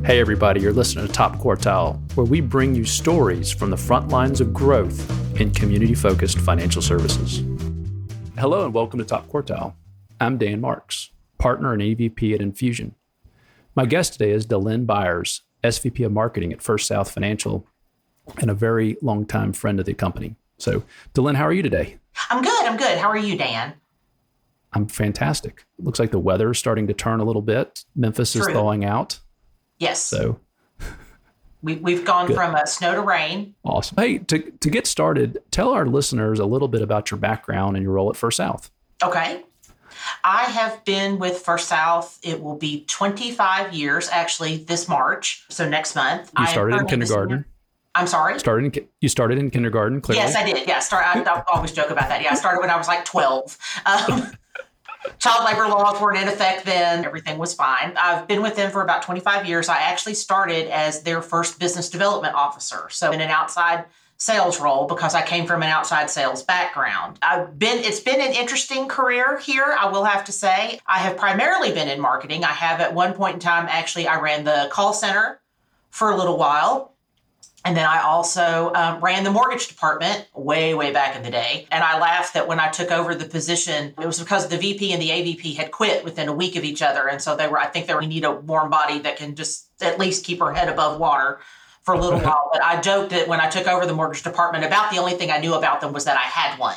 Hey everybody, you're listening to Top Quartile, where we bring you stories from the front lines of growth in community-focused financial services. Hello and welcome to Top Quartile. I'm Dan Marks, partner and EVP at Infusion. My guest today is Delynn Byers, SVP of Marketing at First South Financial and a very long-time friend of the company. So, Delynn, how are you today? I'm good. How are you, Dan? I'm fantastic. It looks like the weather is starting to turn a little bit. Memphis is thawing out. Yes. So we've gone from snow to rain. Awesome. Hey, to get started, tell our listeners a little bit about your background and your role at First South. Okay. I have been with First South. It will be 25 years, actually, this March. So next month. You started in kindergarten. I'm sorry? You started in kindergarten, clearly? Yes, I did. Yeah, I always joke about that. Yeah, I started when I was like 12. Child labor laws weren't in effect then. Everything was fine. I've been with them for about 25 years. I actually started as their first business development officer. So in an outside sales role because I came from an outside sales background. It's been an interesting career here, I will have to say. I have primarily been in marketing. I have at one point in time, actually, I ran the call center for a little while. And then I also ran the mortgage department way back in the day. And I laughed that when I took over the position, it was because the VP and the AVP had quit within a week of each other. And so we need a warm body that can just at least keep her head above water for a little while. But I joked that when I took over the mortgage department, about the only thing I knew about them was that I had one.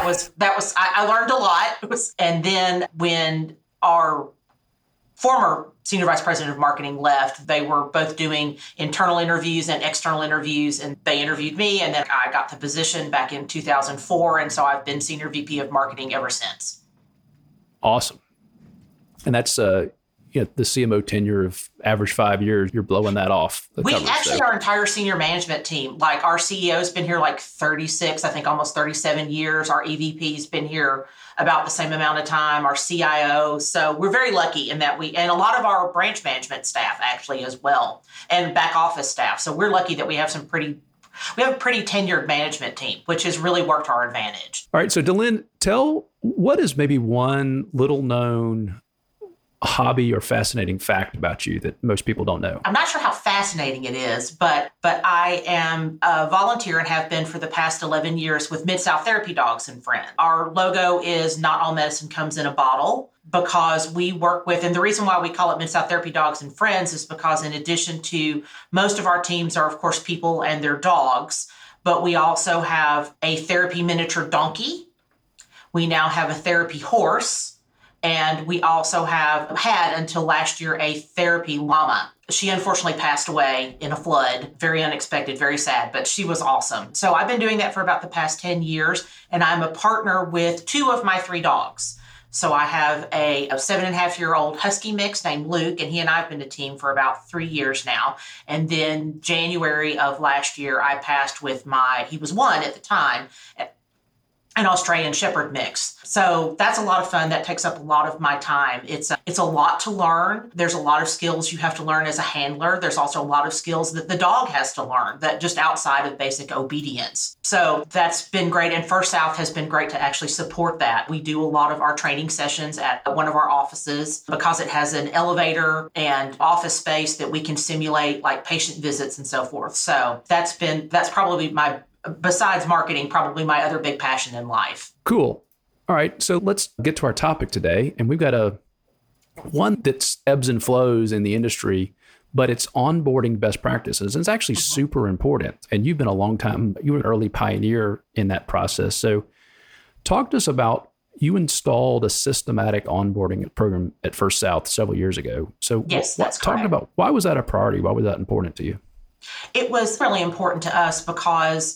I learned a lot. And then when our former senior vice president of marketing left, they were both doing internal interviews and external interviews, and they interviewed me, and then I got the position back in 2004, and so I've been senior VP of marketing ever since. Awesome. And that's the CMO tenure of average 5 years. You're blowing that off. Our entire senior management team, like our CEO's been here like 36, I think almost 37 years. Our EVP's been here about the same amount of time, our CIO. So we're very lucky in that and a lot of our branch management staff actually as well, and back office staff. So we're lucky that we have a pretty tenured management team, which has really worked to our advantage. All right. So Delynn, what is maybe one little known hobby or fascinating fact about you that most people don't know? I'm not sure how fascinating it is, but I am a volunteer and have been for the past 11 years with Mid-South Therapy Dogs and Friends. Our logo is "Not all medicine comes in a bottle," because we work with, and the reason why we call it Mid-South Therapy Dogs and Friends is because in addition to most of our teams are, of course, people and their dogs, but we also have a therapy miniature donkey. We now have a therapy horse. And we also have had until last year a therapy llama. She unfortunately passed away in a flood. Very unexpected, very sad, but she was awesome. So I've been doing that for about the past 10 years, and I'm a partner with 2 of my 3 dogs. So I have a 7.5-year-old husky mix named Luke, and he and I have been a team for about 3 years now. And then January of last year, I passed with he was 1 at the time, an Australian Shepherd mix. So that's a lot of fun. That takes up a lot of my time. It's a lot to learn. There's a lot of skills you have to learn as a handler. There's also a lot of skills that the dog has to learn that just outside of basic obedience. So that's been great. And First South has been great to actually support that. We do a lot of our training sessions at one of our offices because it has an elevator and office space that we can simulate like patient visits and so forth. So that's probably besides marketing, probably my other big passion in life. Cool. All right. So let's get to our topic today. And we've got one that ebbs and flows in the industry, but it's onboarding best practices. And it's actually super important. And you've been you were an early pioneer in that process. So talk to us about, you installed a systematic onboarding program at First South several years ago. So yes, that's correct. Talk about, why was that a priority? Why was that important to you? It was really important to us because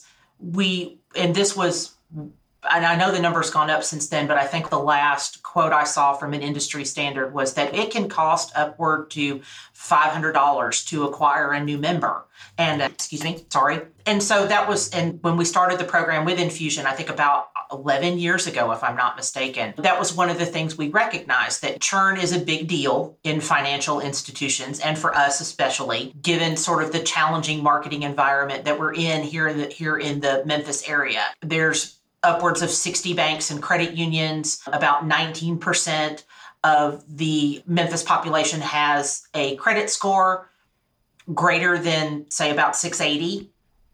and I know the number's gone up since then, but I think the last quote I saw from an industry standard was that it can cost upward to $500 to acquire a new member. And And so that was, and when we started the program with Infusion, I think about 11 years ago, if I'm not mistaken, that was one of the things we recognized, that churn is a big deal in financial institutions, and for us especially, given sort of the challenging marketing environment that we're in here in the Memphis area. There's upwards of 60 banks and credit unions. About 19% of the Memphis population has a credit score. greater than, say, about 680.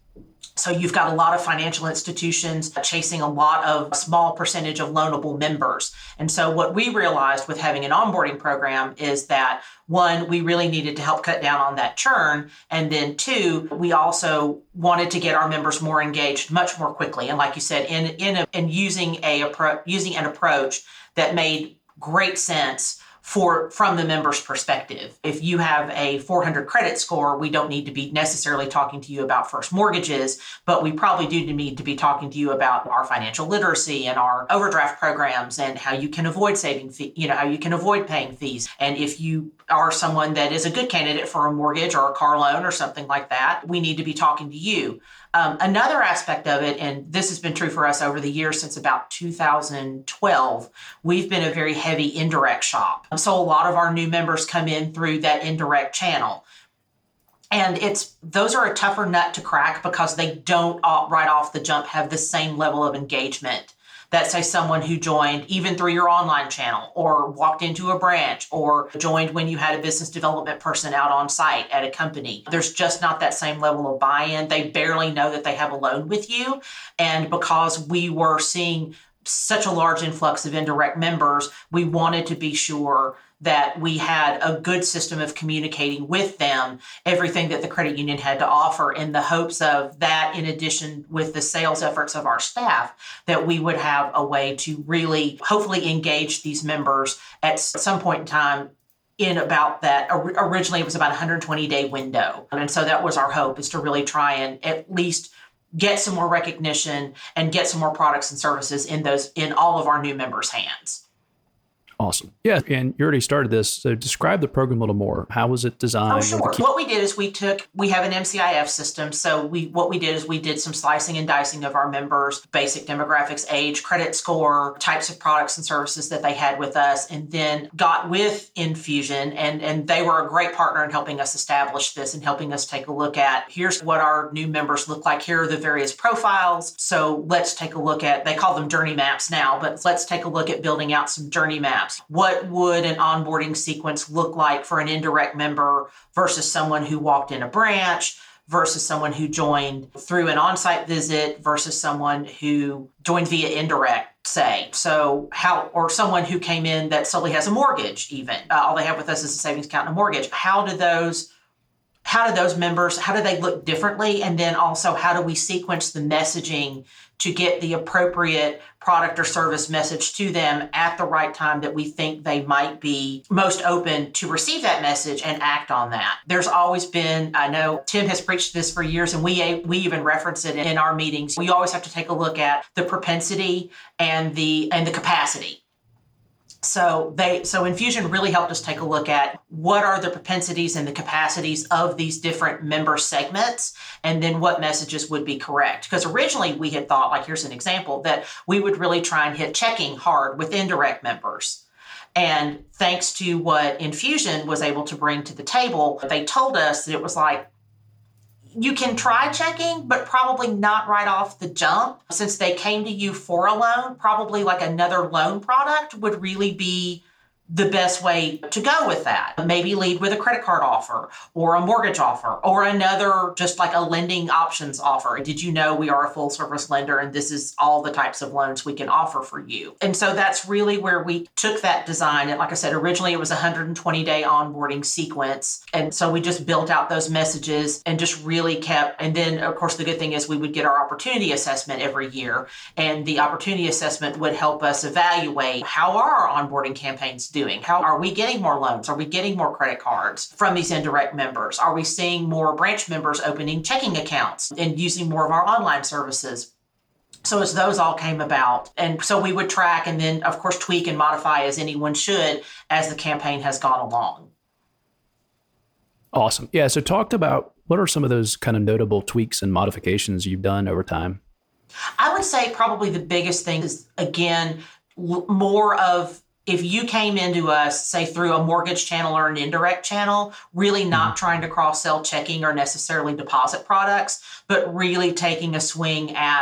So you've got a lot of financial institutions chasing a lot of small percentage of loanable members. And so what we realized with having an onboarding program is that, one, we really needed to help cut down on that churn. And then two, we also wanted to get our members more engaged much more quickly. And like you said, in using an approach that made great sense from the member's perspective. If you have a 400 credit score, we don't need to be necessarily talking to you about first mortgages, but we probably do need to be talking to you about our financial literacy and our overdraft programs and how you can avoid how you can avoid paying fees. And if you are someone that is a good candidate for a mortgage or a car loan or something like that, we need to be talking to you. Another aspect of it, and this has been true for us over the years since about 2012, we've been a very heavy indirect shop. So a lot of our new members come in through that indirect channel. And those are a tougher nut to crack because they don't right off the jump have the same level of engagement that, say, someone who joined even through your online channel or walked into a branch or joined when you had a business development person out on site at a company. There's just not that same level of buy-in. They barely know that they have a loan with you. And because we were seeing such a large influx of indirect members, we wanted to be sure that we had a good system of communicating with them everything that the credit union had to offer, in the hopes of that, in addition with the sales efforts of our staff, that we would have a way to really hopefully engage these members at some point in time in about that. Originally, it was about a 120-day window. And so that was our hope, is to really try and at least get some more recognition and get some more products and services in all of our new members' hands. Awesome. Yeah. And you already started this. So describe the program a little more. How was it designed? Oh, sure. What we did is we have an MCIF system. So what we did is we did some slicing and dicing of our members' basic demographics, age, credit score, types of products and services that they had with us, and then got with Infusion. And they were a great partner in helping us establish this and helping us take a look at, here's what our new members look like. Here are the various profiles. So let's take a look at, they call them journey maps now, but let's take a look at building out some journey maps. What would an onboarding sequence look like for an indirect member versus someone who walked in a branch, versus someone who joined through an on-site visit, versus someone who joined via indirect, say. Or someone who came in that solely has a mortgage even. All they have with us is a savings account and a mortgage. How do those members, how do they look differently? And then also, how do we sequence the messaging to get the appropriate product or service message to them at the right time that we think they might be most open to receive that message and act on that? There's always been, I know Tim has preached this for years, and we even reference it in our meetings. We always have to take a look at the propensity and the capacity. So Infusion really helped us take a look at what are the propensities and the capacities of these different member segments, and then what messages would be correct. Because originally we had thought, like, here's an example, that we would really try and hit checking hard with indirect members. And thanks to what Infusion was able to bring to the table, they told us that it was like, you can try checking, but probably not right off the jump. Since they came to you for a loan, probably like another loan product would really be the best way to go with that. Maybe lead with a credit card offer or a mortgage offer or another, just like a lending options offer. Did you know we are a full service lender and this is all the types of loans we can offer for you? And so that's really where we took that design. And like I said, originally it was a 120-day onboarding sequence. And so we just built out those messages and just really kept, and then of course the good thing is we would get our opportunity assessment every year. And the opportunity assessment would help us evaluate, how are our onboarding campaigns doing? How are we getting more loans? Are we getting more credit cards from these indirect members? Are we seeing more branch members opening checking accounts and using more of our online services? So as those all came about, and so we would track and then, of course, tweak and modify as anyone should as the campaign has gone along. Awesome. Yeah. So talked about, what are some of those kind of notable tweaks and modifications you've done over time? I would say probably the biggest thing is, again, more of, if you came into us, say, through a mortgage channel or an indirect channel, really not trying to cross-sell checking or necessarily deposit products, but really taking a swing at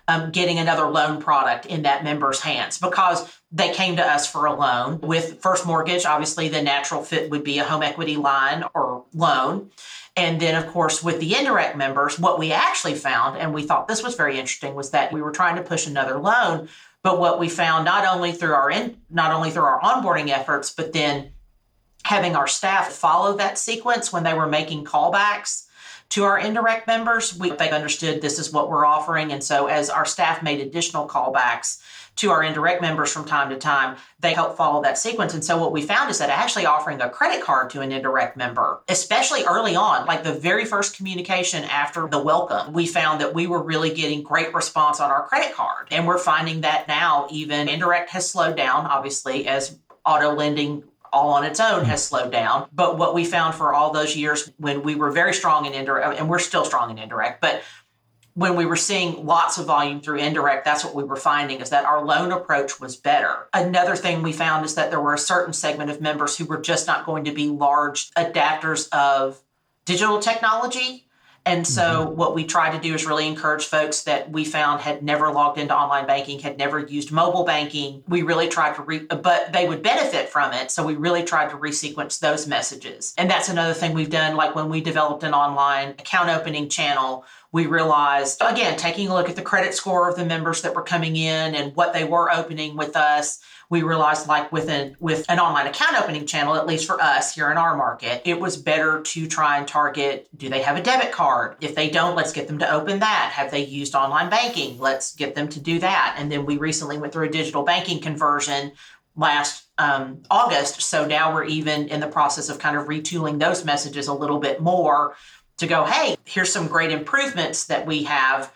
getting another loan product in that member's hands because they came to us for a loan. With First Mortgage, obviously the natural fit would be a home equity line or loan. And then, of course, with the indirect members, what we actually found, and we thought this was very interesting, was that we were trying to push another loan. But what we found, not only through our onboarding efforts, but then having our staff follow that sequence when they were making callbacks to our indirect members, they understood this is what we're offering. And so as our staff made additional callbacks to our indirect members from time to time, they helped follow that sequence. And so what we found is that actually offering a credit card to an indirect member, especially early on, like the very first communication after the welcome, we found that we were really getting great response on our credit card. And we're finding that now even indirect has slowed down, obviously, as auto lending all on its own has slowed down. But what we found for all those years when we were very strong in indirect, and we're still strong in indirect, but when we were seeing lots of volume through indirect, that's what we were finding is that our loan approach was better. Another thing we found is that there were a certain segment of members who were just not going to be large adapters of digital technology. And so what we tried to do is really encourage folks that we found had never logged into online banking, had never used mobile banking. We really tried to, but they would benefit from it. So we really tried to resequence those messages. And that's another thing we've done. Like when we developed an online account opening channel, we realized, again, taking a look at the credit score of the members that were coming in and what they were opening with us, we realized like with an online account opening channel, at least for us here in our market, it was better to try and target, do they have a debit card? If they don't, let's get them to open that. Have they used online banking? Let's get them to do that. And then we recently went through a digital banking conversion last August. So now we're even in the process of kind of retooling those messages a little bit more to go, hey, here's some great improvements that we have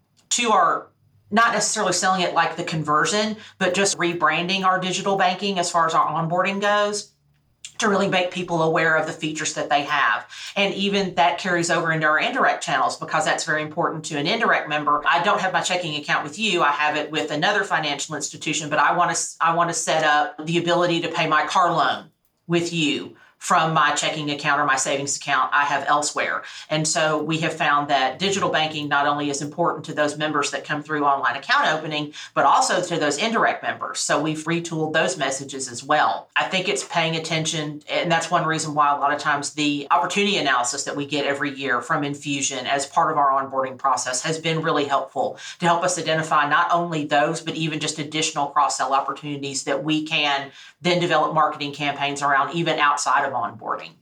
to our, not necessarily selling it like the conversion, but just rebranding our digital banking as far as our onboarding goes to really make people aware of the features that they have. And even that carries over into our indirect channels because that's very important to an indirect member. I don't have my checking account with you. I have it with another financial institution, but I want to set up the ability to pay my car loan with you from my checking account or my savings account I have elsewhere. And so we have found that digital banking not only is important to those members that come through online account opening, but also to those indirect members. So we've retooled those messages as well. I think it's paying attention, and that's one reason why a lot of times the opportunity analysis that we get every year from Infusion as part of our onboarding process has been really helpful to help us identify not only those, but even just additional cross-sell opportunities that we can then develop marketing campaigns around even outside of onboarding.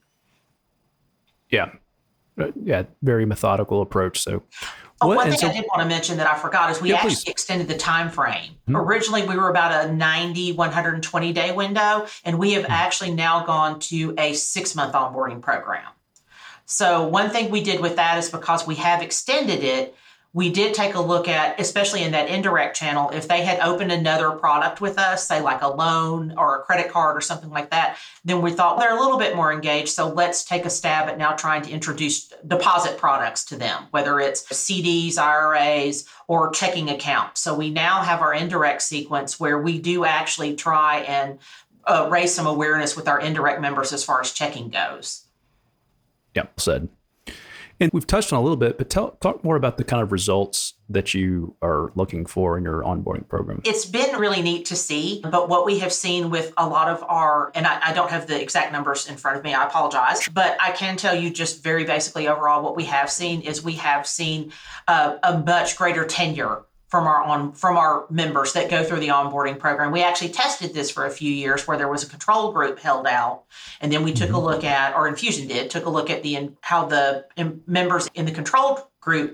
Yeah. Very methodical approach. So, one thing I did want to mention that I forgot is we actually extended the time frame. Originally, we were about a 90, 120 day window, and we have actually now gone to a 6-month onboarding program. So one thing we did with that is because we have extended it, we did take a look at, especially in that indirect channel, if they had opened another product with us, say like a loan or a credit card or something like that, then we thought they're a little bit more engaged. So let's take a stab at now trying to introduce deposit products to them, whether it's CDs, IRAs, or checking accounts. So we now have our indirect sequence where we do actually try and raise some awareness with our indirect members as far as checking goes. Yep, said. And we've touched on a little bit, but talk more about the kind of results that you are looking for in your onboarding program. It's been really neat to see, but what we have seen with a lot of our, and I don't have the exact numbers in front of me, I apologize, but I can tell you just very basically overall what we have seen is we have seen a much greater tenure from our members that go through the onboarding program. We actually tested this for a few years where there was a control group held out. And then we took a look at, or Infusion took a look at how the members in the control group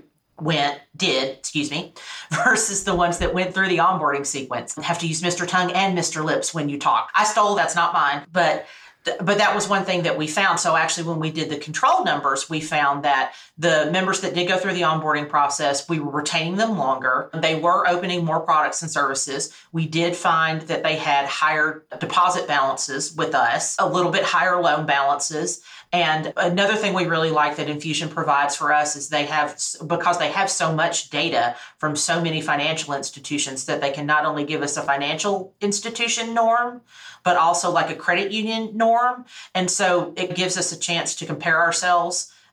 versus the ones that went through the onboarding sequence. You have to use Mr. Tongue and Mr. Lips when you talk. I stole, that's not mine, but that was one thing that we found. So actually, when we did the control numbers, we found that the members that did go through the onboarding process, we were retaining them longer. They were opening more products and services. We did find that they had higher deposit balances with us, a little bit higher loan balances. And another thing we really like that Infusion provides for us is because they have so much data from so many financial institutions that they can not only give us a financial institution norm, but also like a credit union norm. And so it gives us a chance to compare ourselves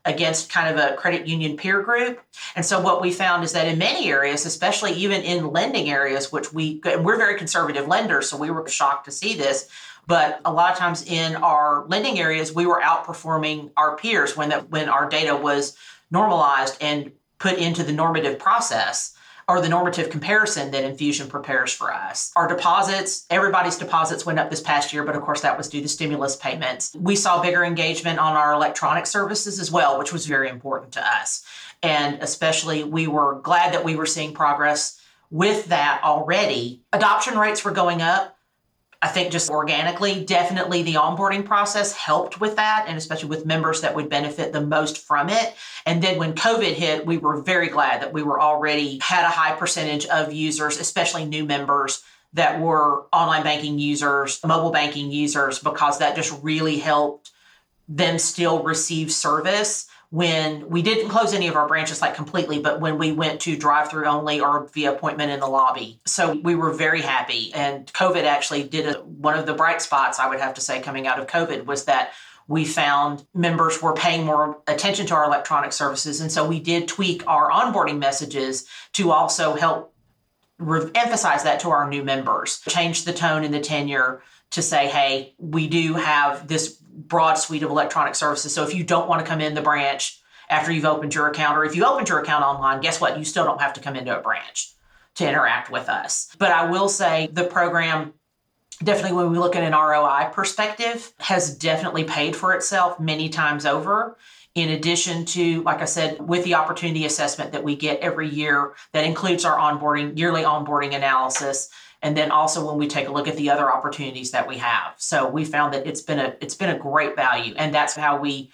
against kind of a credit union peer group. And so what we found is that in many areas, especially even in lending areas, which we're very conservative lenders, so we were shocked to see this, but a lot of times in our lending areas, we were outperforming our peers when our data was normalized and put into the normative process or the normative comparison that Enfusion prepares for us. Our deposits, everybody's deposits went up this past year, but of course that was due to stimulus payments. We saw bigger engagement on our electronic services as well, which was very important to us. And especially we were glad that we were seeing progress with that already. Adoption rates were going up. I think just organically, definitely the onboarding process helped with that, and especially with members that would benefit the most from it. And then when COVID hit, we were very glad that we were already had a high percentage of users, especially new members that were online banking users, mobile banking users, because that just really helped them still receive service when we didn't close any of our branches like completely, but when we went to drive-through only or via appointment in the lobby. So we were very happy. And COVID actually did one of the bright spots, I would have to say, coming out of COVID was that we found members were paying more attention to our electronic services. And so we did tweak our onboarding messages to also help emphasize that to our new members, change the tone and the tenure to say, hey, we do have this broad suite of electronic services. So if you don't want to come in the branch after you've opened your account, or if you opened your account online, guess what? You still don't have to come into a branch to interact with us. But I will say the program, definitely when we look at an ROI perspective, has definitely paid for itself many times over. In addition to, like I said, with the opportunity assessment that we get every year, that includes our yearly onboarding analysis. And then also when we take a look at the other opportunities that we have. So we found that it's been a great value. And that's how we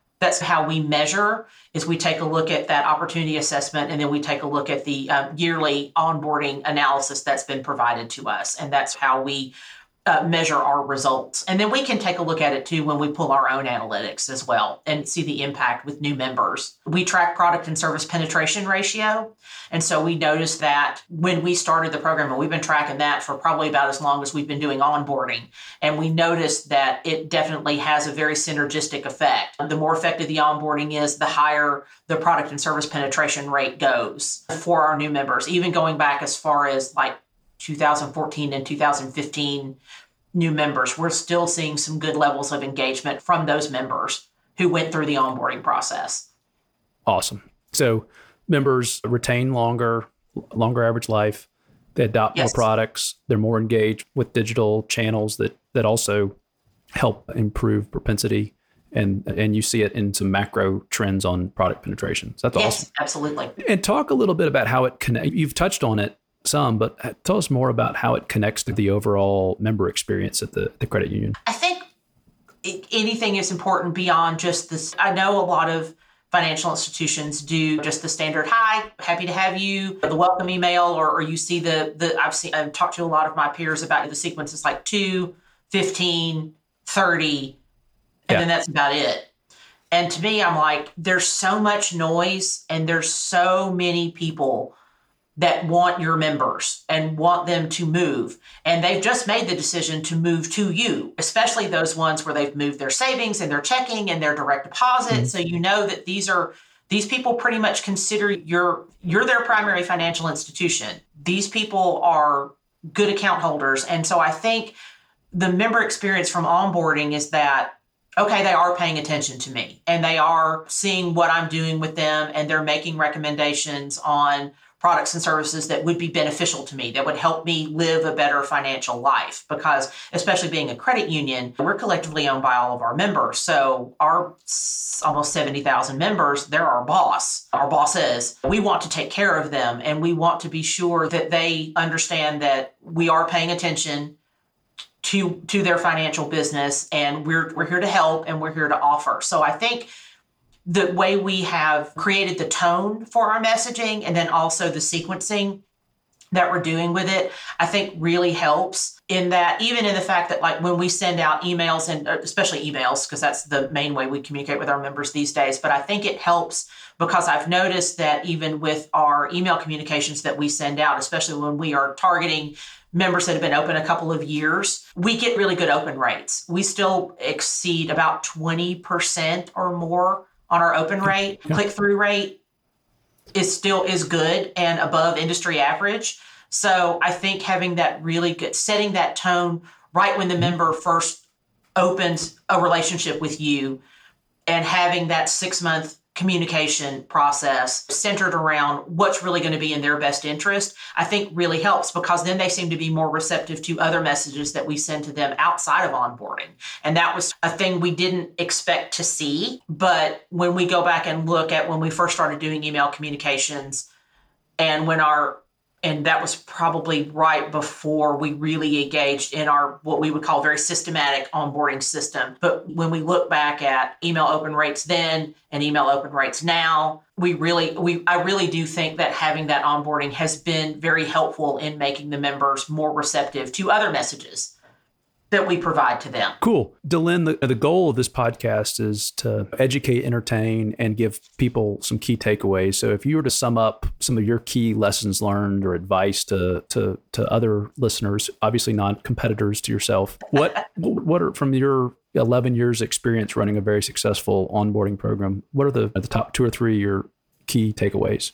measure is we take a look at that opportunity assessment, and then we take a look at the yearly onboarding analysis that's been provided to us. And that's how we measure our results. And then we can take a look at it too when we pull our own analytics as well and see the impact with new members. We track product and service penetration ratio. And so we noticed that when we started the program, and we've been tracking that for probably about as long as we've been doing onboarding. And we noticed that it definitely has a very synergistic effect. The more effective the onboarding is, the higher the product and service penetration rate goes for our new members, even going back as far as like 2014 and 2015 new members. We're still seeing some good levels of engagement from those members who went through the onboarding process. Awesome. So members retain longer average life. They adopt more products. They're more engaged with digital channels that also help improve propensity. And you see it in some macro trends on product penetration. So that's awesome. Yes, absolutely. And talk a little bit about how it connects. You've touched on it some, but tell us more about how it connects to the overall member experience at the credit union. I think anything is important beyond just this. I know a lot of financial institutions do just the standard, hi, happy to have you, the welcome email, or you see I've talked to a lot of my peers about the sequences like 2, 15, 30, and then that's about it. And to me, I'm like, there's so much noise and there's so many people that want your members and want them to move. And they've just made the decision to move to you, especially those ones where they've moved their savings and their checking and their direct deposit. Mm-hmm. So you know that these people pretty much consider you're their primary financial institution. These people are good account holders. And so I think the member experience from onboarding is that, okay, they are paying attention to me and they are seeing what I'm doing with them, and they're making recommendations on products and services that would be beneficial to me, that would help me live a better financial life. Because especially being a credit union, we're collectively owned by all of our members. So our almost 70,000 members, they're our bosses. We want to take care of them, and we want to be sure that they understand that we are paying attention to their financial business, and we're here to help and we're here to offer. So I think the way we have created the tone for our messaging, and then also the sequencing that we're doing with it, I think really helps in that, even in the fact that like when we send out emails, and especially emails, because that's the main way we communicate with our members these days. But I think it helps because I've noticed that even with our email communications that we send out, especially when we are targeting members that have been open a couple of years, we get really good open rates. We still exceed about 20% or more on our open rate. Yeah. Click-through rate is good and above industry average. So I think having that really good, setting that tone right when the member first opens a relationship with you and having that 6-month communication process centered around what's really going to be in their best interest, I think really helps, because then they seem to be more receptive to other messages that we send to them outside of onboarding. And that was a thing we didn't expect to see. But when we go back and look at when we first started doing email communications and and that was probably right before we really engaged in our, what we would call very systematic onboarding system. But when we look back at email open rates then and email open rates now, I really do think that having that onboarding has been very helpful in making the members more receptive to other messages that we provide to them. Cool. Dylan, the goal of this podcast is to educate, entertain, and give people some key takeaways. So if you were to sum up some of your key lessons learned or advice to other listeners, obviously non-competitors to yourself, what are, from your 11 years experience running a very successful onboarding program, what are the top 2 or 3 of your key takeaways?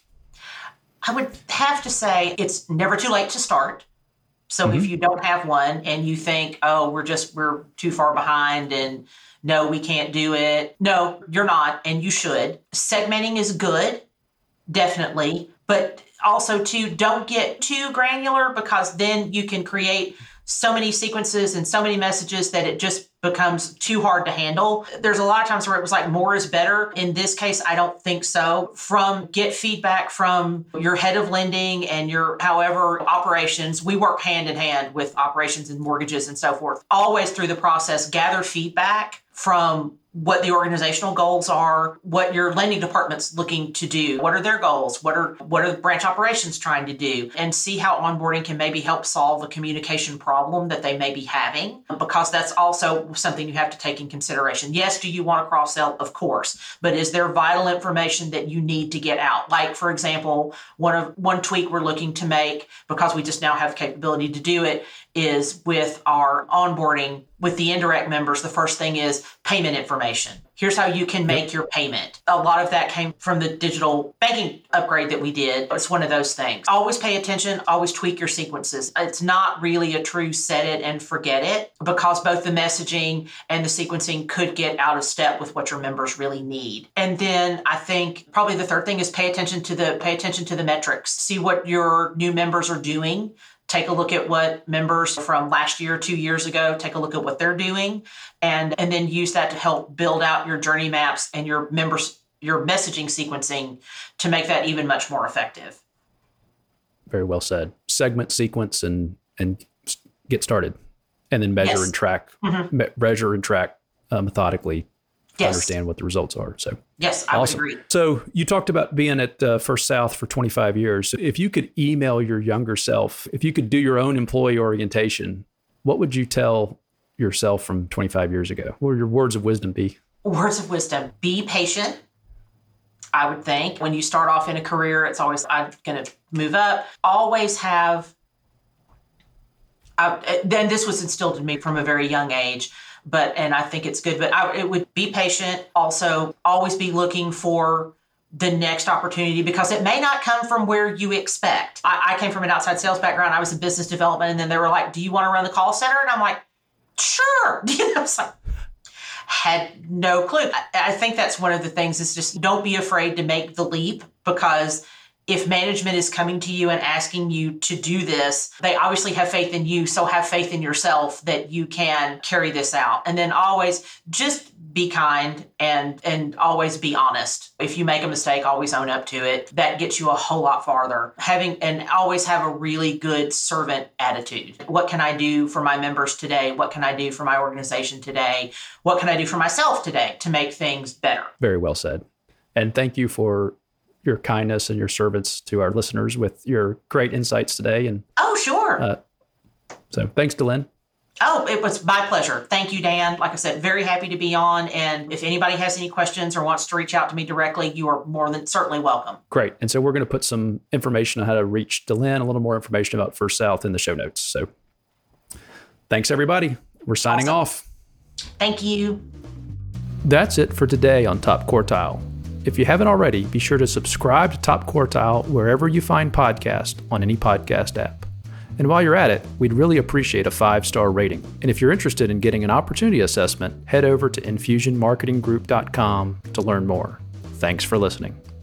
I would have to say it's never too late to start. So if you don't have one and you think, oh, we're too far behind and no, we can't do it. No, you're not. And you should. Segmenting is good, definitely. But also too, don't get too granular, because then you can create so many sequences and so many messages that it just becomes too hard to handle. There's a lot of times where it was like more is better. In this case, I don't think so. Get feedback from your head of lending and your operations. We work hand in hand with operations and mortgages and so forth. Always through the process, gather feedback from what the organizational goals are, what your lending department's looking to do, what are their goals, what are the branch operations trying to do, and see how onboarding can maybe help solve a communication problem that they may be having, because that's also something you have to take in consideration. Yes, do you want to cross-sell? Of course, but is there vital information that you need to get out? Like, for example, one tweak we're looking to make, because we just now have the capability to do it, is with our onboarding with the indirect members. The first thing is payment information. Here's how you can make your payment. A lot of that came from the digital banking upgrade that we did. It's one of those things. Always pay attention, always tweak your sequences. It's not really a true set it and forget it, because both the messaging and the sequencing could get out of step with what your members really need. And then I think probably the third thing is pay attention to the metrics. See what your new members are doing. Take a look at what members from last year, 2 years ago, take a look at what they're doing, and then use that to help build out your journey maps and your messaging sequencing to make that even much more effective. Very well said. Segment, sequence, and get started, and then measure and track, methodically. To understand what the results are. So yes, I would agree. So you talked about being at First South for 25 years. So if you could email your younger self, if you could do your own employee orientation, what would you tell yourself from 25 years ago? What would your words of wisdom be? Words of wisdom. Be patient. I would think when you start off in a career, it's always, I'm going to move up. Always have, then this was instilled in me from a very young age. And I think it's good, but it would be patient. Also, always be looking for the next opportunity, because it may not come from where you expect. I came from an outside sales background. I was in business development, and then they were like, do you want to run the call center? And I'm like, sure. It's like, had no clue. I think that's one of the things is just don't be afraid to make the leap, because if management is coming to you and asking you to do this, they obviously have faith in you. So have faith in yourself that you can carry this out. And then always just be kind and always be honest. If you make a mistake, always own up to it. That gets you a whole lot farther. And always have a really good servant attitude. What can I do for my members today? What can I do for my organization today? What can I do for myself today to make things better? Very well said. And thank you for your kindness and your service to our listeners with your great insights today. And sure. So thanks, Dylan. Oh, it was my pleasure. Thank you, Dan. Like I said, very happy to be on. And if anybody has any questions or wants to reach out to me directly, you are more than certainly welcome. Great. And so we're going to put some information on how to reach Dylan, a little more information about First South in the show notes. So thanks, everybody. We're signing off. Thank you. That's it for today on Top Quartile. If you haven't already, be sure to subscribe to Top Quartile wherever you find podcasts on any podcast app. And while you're at it, we'd really appreciate a 5-star rating. And if you're interested in getting an opportunity assessment, head over to infusionmarketinggroup.com to learn more. Thanks for listening.